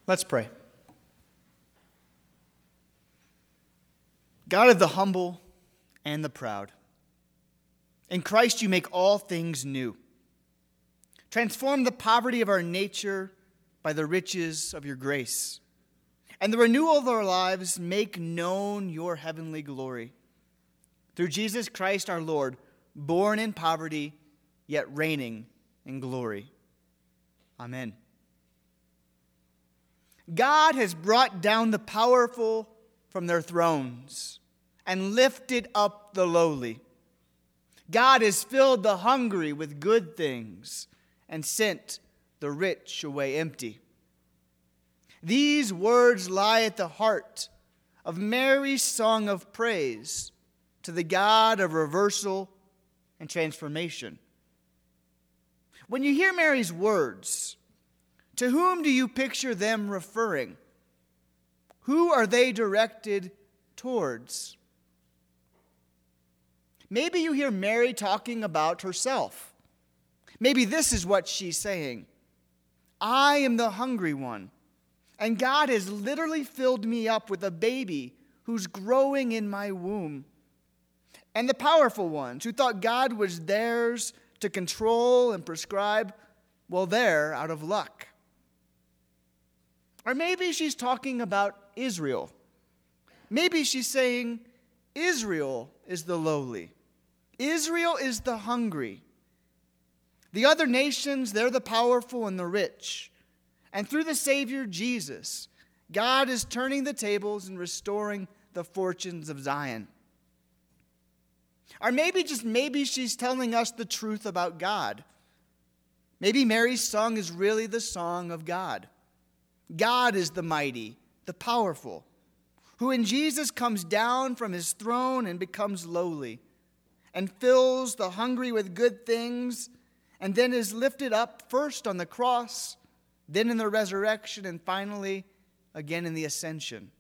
Let's pray. God of the humble and the proud, in Christ you make all things new. Transform the poverty of our nature by the riches of your grace, and the renewal of our lives make known your heavenly glory. Through Jesus Christ our Lord, born in poverty, yet reigning in glory. Amen. God has brought down the powerful from their thrones and lifted up the lowly. God has filled the hungry with good things and sent the rich away empty. These words lie at the heart of Mary's song of praise to the God of reversal and transformation. When you hear Mary's words, to whom do you picture them referring? Who are they directed towards? Maybe you hear Mary talking about herself. Maybe this is what she's saying. I am the hungry one, and God has literally filled me up with a baby who's growing in my womb. And the powerful ones who thought God was theirs to control and prescribe, well, they're out of luck. Or maybe she's talking about Israel. Maybe she's saying, Israel is the lowly. Israel is the hungry. The other nations, they're the powerful and the rich. And through the Savior Jesus, God is turning the tables and restoring the fortunes of Zion. Or maybe, just maybe, she's telling us the truth about God. Maybe Mary's song is really the song of God. God is the mighty, the powerful, who in Jesus comes down from his throne and becomes lowly, and fills the hungry with good things, and then is lifted up first on the cross, then in the resurrection, and finally again in the ascension.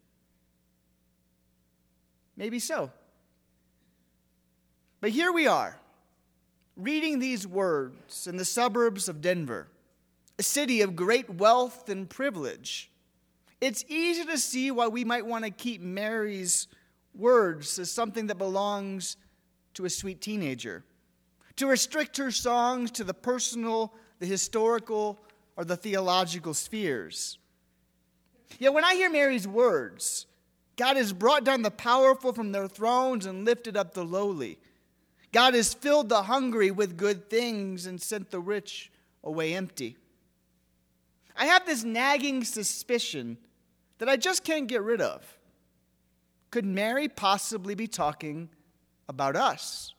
Maybe so. But here we are, reading these words in the suburbs of Denver, a city of great wealth and privilege. It's easy to see why we might want to keep Mary's words as something that belongs to a sweet teenager, to restrict her songs to the personal, the historical, or the theological spheres. Yet when I hear Mary's words, God has brought down the powerful from their thrones and lifted up the lowly. God has filled the hungry with good things and sent the rich away empty. I have this nagging suspicion that I just can't get rid of. Could Mary possibly be talking about us?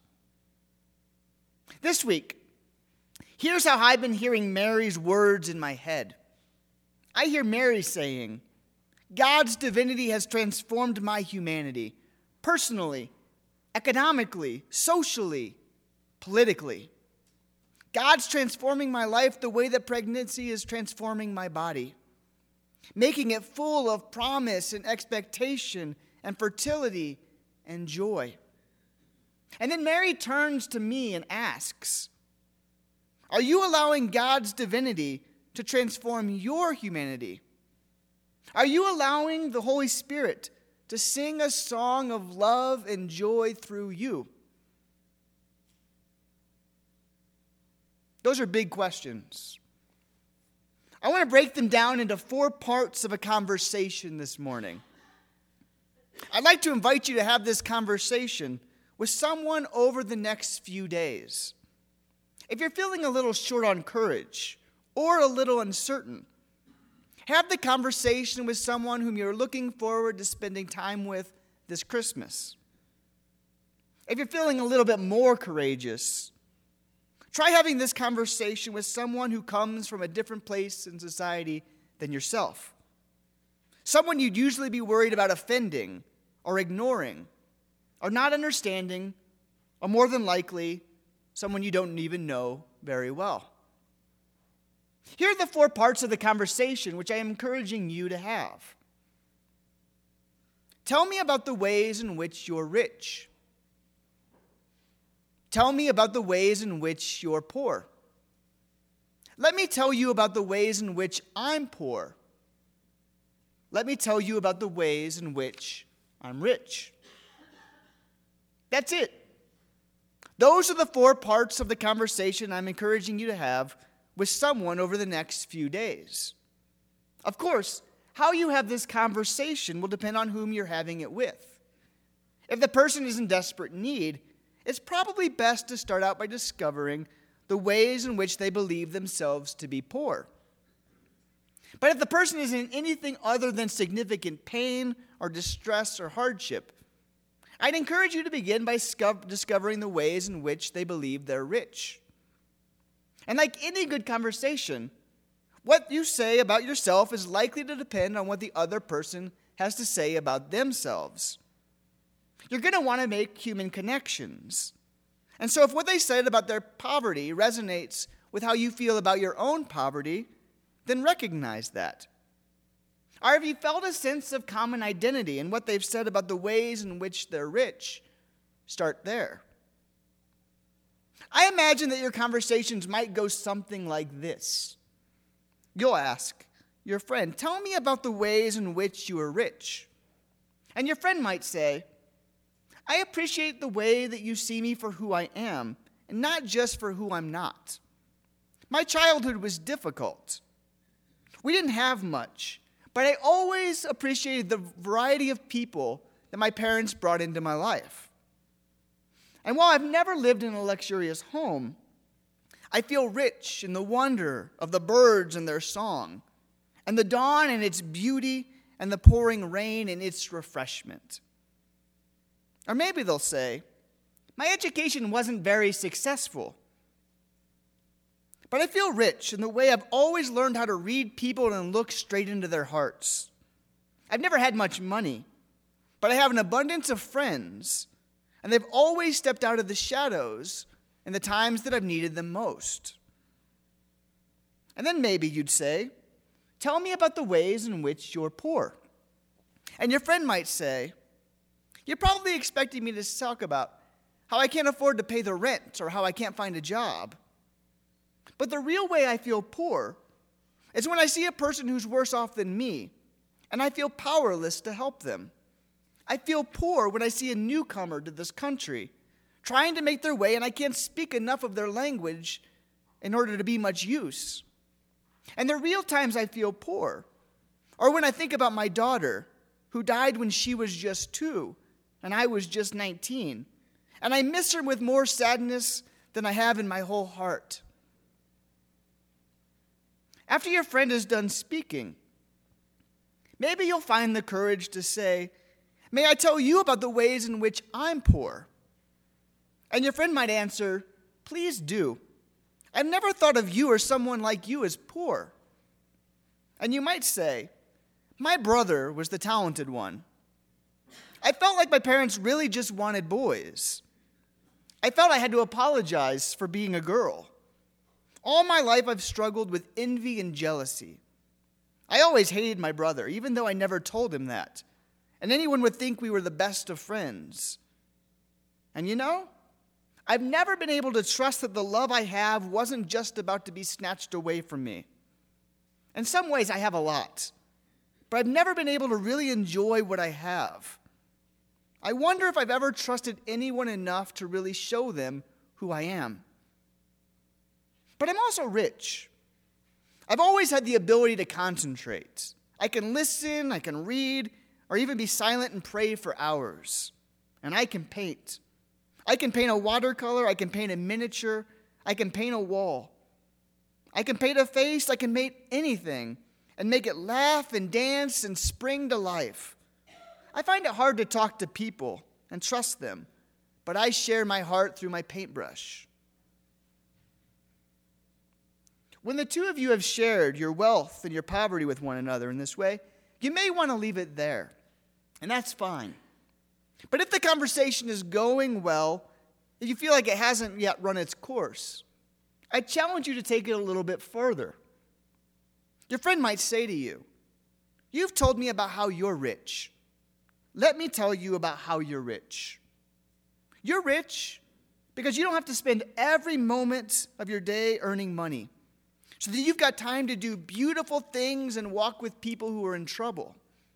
This week, here's how I've been hearing Mary's words in my head. I hear Mary saying, God's divinity has transformed my humanity, personally, economically, socially, politically. God's transforming my life the way that pregnancy is transforming my body, making it full of promise and expectation and fertility and joy. And then Mary turns to me and asks, are you allowing God's divinity to transform your humanity? Are you allowing the Holy Spirit to sing a song of love and joy through you? Those are big questions. I want to break them down into 4 parts of a conversation this morning. I'd like to invite you to have this conversation with someone over the next few days. If you're feeling a little short on courage or a little uncertain, have the conversation with someone whom you're looking forward to spending time with this Christmas. If you're feeling a little bit more courageous, try having this conversation with someone who comes from a different place in society than yourself. Someone you'd usually be worried about offending or ignoring or not understanding, or more than likely, someone you don't even know very well. Here are the 4 parts of the conversation which I am encouraging you to have. Tell me about the ways in which you're rich. Tell me about the ways in which you're poor. Let me tell you about the ways in which I'm poor. let me tell you about the ways in which I'm rich. That's it. Those are the 4 parts of the conversation I'm encouraging you to have with someone over the next few days. Of course, how you have this conversation will depend on whom you're having it with. If the person is in desperate need, it's probably best to start out by discovering the ways in which they believe themselves to be poor. But if the person is in anything other than significant pain or distress or hardship, I'd encourage you to begin by discovering the ways in which they believe they're rich. And like any good conversation, what you say about yourself is likely to depend on what the other person has to say about themselves. You're going to want to make human connections. And so if what they said about their poverty resonates with how you feel about your own poverty, then recognize that. Or have you felt a sense of common identity in what they've said about the ways in which they're rich? Start there. I imagine that your conversations might go something like this. You'll ask your friend, tell me about the ways in which you are rich. And your friend might say, I appreciate the way that you see me for who I am, and not just for who I'm not. My childhood was difficult. We didn't have much, but I always appreciated the variety of people that my parents brought into my life. And while I've never lived in a luxurious home, I feel rich in the wonder of the birds and their song, and the dawn and its beauty, and the pouring rain and its refreshment. Or maybe they'll say, my education wasn't very successful, but I feel rich in the way I've always learned how to read people and look straight into their hearts. I've never had much money, but I have an abundance of friends, and they've always stepped out of the shadows in the times that I've needed them most. And then maybe you'd say, tell me about the ways in which you're poor. And your friend might say, you're probably expecting me to talk about how I can't afford to pay the rent or how I can't find a job. But the real way I feel poor is when I see a person who's worse off than me, and I feel powerless to help them. I feel poor when I see a newcomer to this country trying to make their way, and I can't speak enough of their language in order to be much use. And the real times I feel poor are when I think about my daughter, who died when she was just 2, and I was just 19. And I miss her with more sadness than I have in my whole heart. After your friend is done speaking, maybe you'll find the courage to say, may I tell you about the ways in which I'm poor? And your friend might answer, please do. I've never thought of you or someone like you as poor. And you might say, my brother was the talented one. I felt like my parents really just wanted boys. I felt I had to apologize for being a girl. All my life I've struggled with envy and jealousy. I always hated my brother, even though I never told him that. And anyone would think we were the best of friends. And you know, I've never been able to trust that the love I have wasn't just about to be snatched away from me. In some ways I have a lot, but I've never been able to really enjoy what I have. I wonder if I've ever trusted anyone enough to really show them who I am. But I'm also rich. I've always had the ability to concentrate. I can listen, I can read, or even be silent and pray for hours. And I can paint. I can paint a watercolor, I can paint a miniature, I can paint a wall. I can paint a face, I can paint anything, and make it laugh and dance and spring to life. I find it hard to talk to people and trust them, but I share my heart through my paintbrush. When the two of you have shared your wealth and your poverty with one another in this way, you may want to leave it there, and that's fine. But if the conversation is going well, if you feel like it hasn't yet run its course, I challenge you to take it a little bit further. Your friend might say to you, you've told me about how you're rich. Let me tell you about how you're rich. You're rich because you don't have to spend every moment of your day earning money, so that you've got time to do beautiful things and walk with people who are in trouble.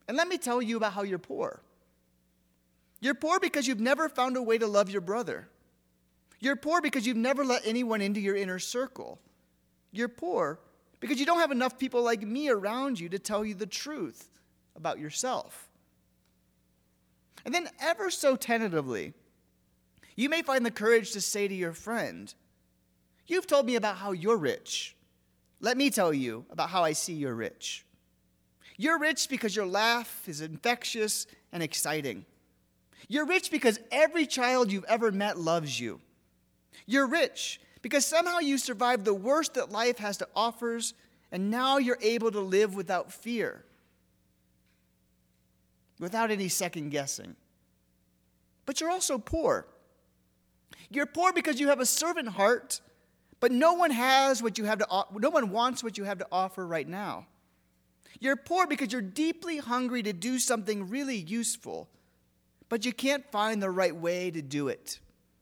And let me tell you about how you're poor. You're poor because you've never found a way to love your brother. You're poor because you've never let anyone into your inner circle. You're poor because you don't have enough people like me around you to tell you the truth about yourself. And then ever so tentatively, you may find the courage to say to your friend, "You've told me about how you're rich. Let me tell you about how I see you're rich. You're rich because your laugh is infectious and exciting. You're rich because every child you've ever met loves you. You're rich because somehow you survived the worst that life has to offer, and now you're able to live without fear, without any second guessing. But you're also poor. You're poor because you have a servant heart, but no one wants what you have to offer right now. You're poor because you're deeply hungry to do something really useful, but you can't find the right way to do it."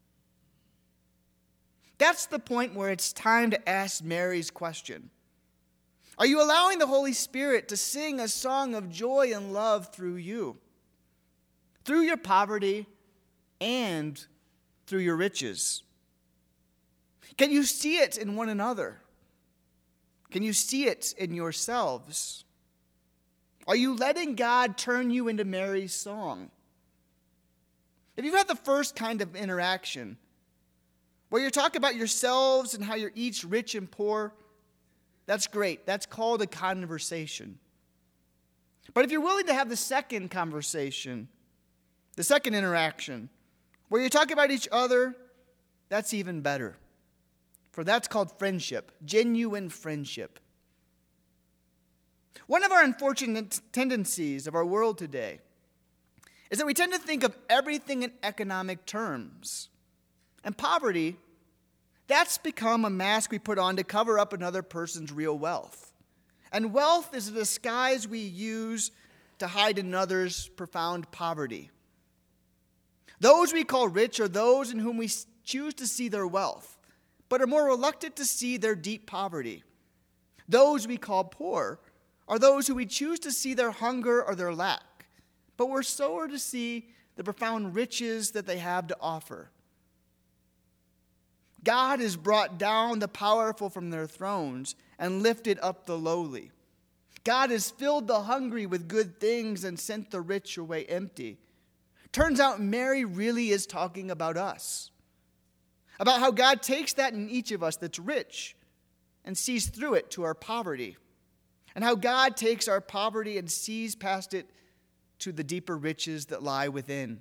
That's the point where it's time to ask Mary's question. Are you allowing the Holy Spirit to sing a song of joy and love through you, through your poverty and through your riches? Can you see it in one another? Can you see it in yourselves? Are you letting God turn you into Mary's song? If you've had the first kind of interaction, where you're talking about yourselves and how you're each rich and poor, that's great. That's called a conversation. But if you're willing to have the second conversation, the second interaction, where you're talking about each other, that's even better. For that's called friendship, genuine friendship. One of our unfortunate tendencies of our world today is that we tend to think of everything in economic terms. And poverty, that's become a mask we put on to cover up another person's real wealth. And wealth is a disguise we use to hide another's profound poverty. Those we call rich are those in whom we choose to see their wealth, but are more reluctant to see their deep poverty. Those we call poor are those who we choose to see their hunger or their lack, but we're slower to see the profound riches that they have to offer. God has brought down the powerful from their thrones and lifted up the lowly. God has filled the hungry with good things and sent the rich away empty. Turns out Mary really is talking about us, about how God takes that in each of us that's rich and sees through it to our poverty, and how God takes our poverty and sees past it to the deeper riches that lie within.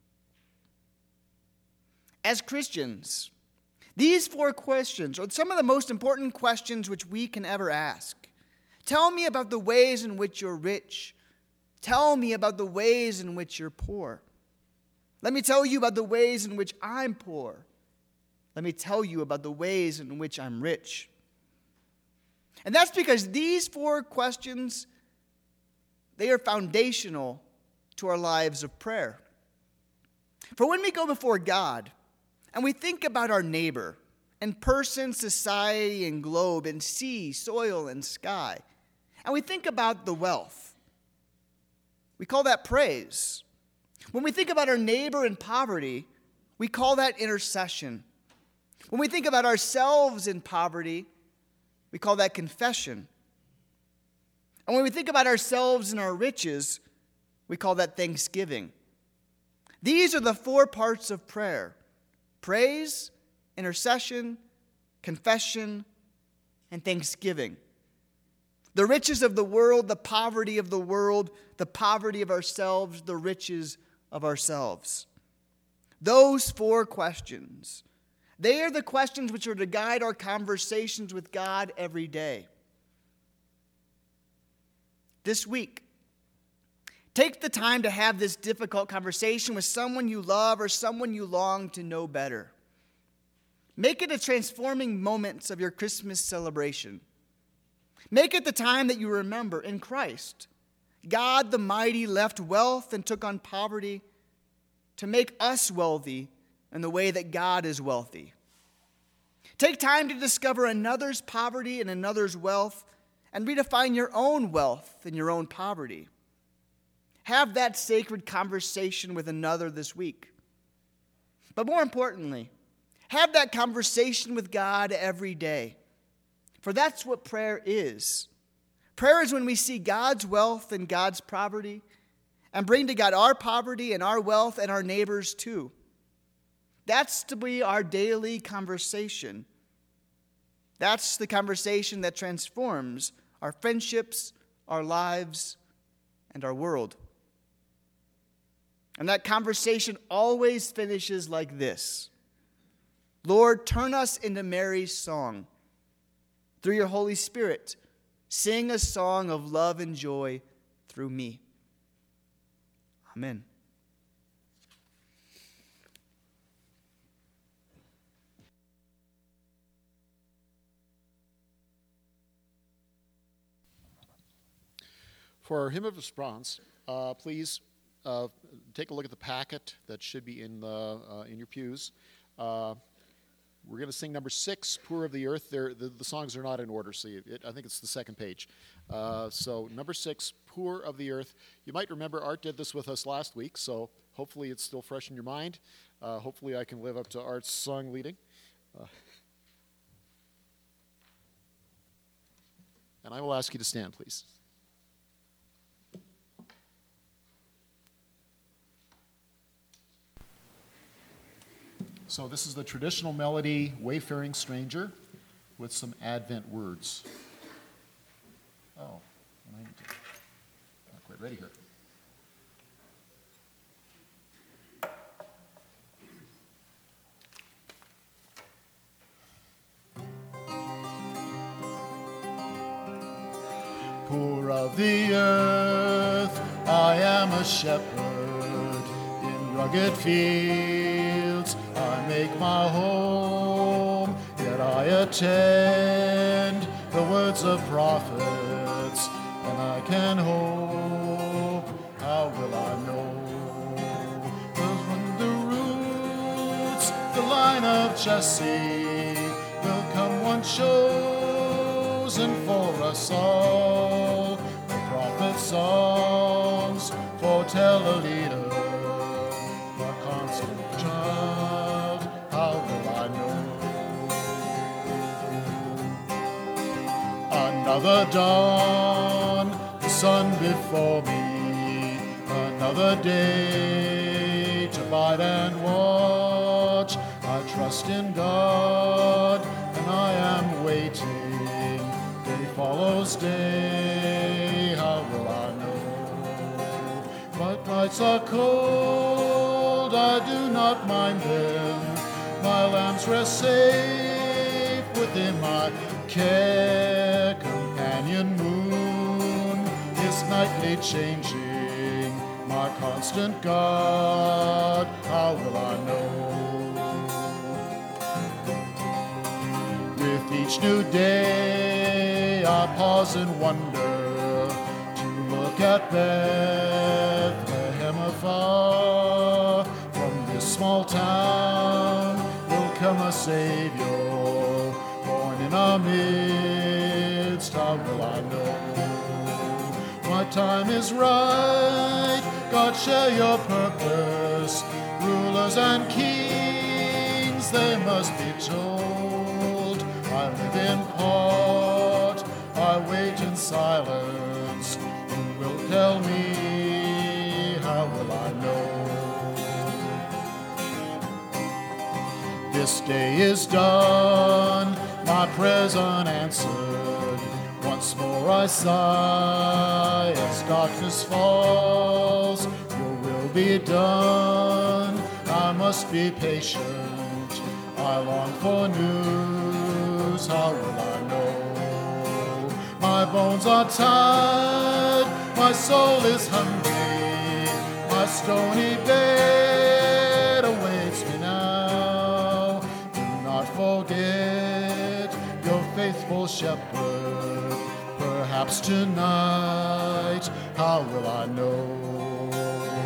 As Christians, these 4 questions are some of the most important questions which we can ever ask. Tell me about the ways in which you're rich. Tell me about the ways in which you're poor. Let me tell you about the ways in which I'm poor. Let me tell you about the ways in which I'm rich. And that's because these 4 questions, they are foundational to our lives of prayer. For when we go before God and we think about our neighbor and person, society, and globe, and sea, soil, and sky, and we think about the wealth, we call that praise. When we think about our neighbor in poverty, we call that intercession. When we think about ourselves in poverty, we call that confession. And when we think about ourselves and our riches, we call that thanksgiving. These are the 4 parts of prayer: praise, intercession, confession, and thanksgiving. The riches of the world, the poverty of the world, the poverty of ourselves, the riches of ourselves. Those 4 questions, they are the questions which are to guide our conversations with God every day. This week, take the time to have this difficult conversation with someone you love or someone you long to know better. Make it a transforming moment of your Christmas celebration. Make it the time that you remember in Christ, God the mighty left wealth and took on poverty to make us wealthy in the way that God is wealthy. Take time to discover another's poverty and another's wealth and redefine your own wealth and your own poverty. have that sacred conversation with another this week. But more importantly, have that conversation with God every day. For that's what prayer is. Prayer is when we see God's wealth and God's poverty and bring to God our poverty and our wealth and our neighbors too. That's to be our daily conversation. That's the conversation that transforms our friendships, our lives, and our world. And that conversation always finishes like this: Lord, turn us into Mary's song. Through your Holy Spirit, sing a song of love and joy through me. Amen. For our hymn of response, please take a look at the packet that should be in your pews. We're going to sing number 6, Poor of the Earth. The songs are not in order, so I think it's the second page. So number 6, Poor of the Earth. You might remember Art did this with us last week, so hopefully it's still fresh in your mind. Hopefully I can live up to Art's song leading. And I will ask you to stand, please. So this is the traditional melody, Wayfaring Stranger, with some Advent words. Oh, I need to, not quite ready here. Poor of the earth, I am a shepherd in rugged fields. I make my home, yet I attend the words of prophets, and I can hope. How will I know? The roots, the line of Jesse, will come one chosen for us all. The prophet's songs foretell a leader, a constant child. How will I know? Another dawn, the sun before me, another day to bide and watch. I trust in God, and I am waiting. Day follows day, how will I know? But nights are cold, I do not mind them. My lambs rest safe within my care. Companion moon is nightly changing, my constant God, how will I know? With each new day I pause and wonder to look at Bethlehem afar. From this small town will come a Savior, born in our midst. How will I know? My time is right, God, share your purpose. Rulers and kings, they must be told. I live in part, I wait in silence. Who will tell me? How will I know? This day is done, my prayers unanswered. Once more I sigh as darkness falls. Your will be done, I must be patient. I long for news, how will I know? My bones are tired, my soul is hungry. My stony bed awaits me now. Do not forget your faithful shepherd. Perhaps tonight, how will I know?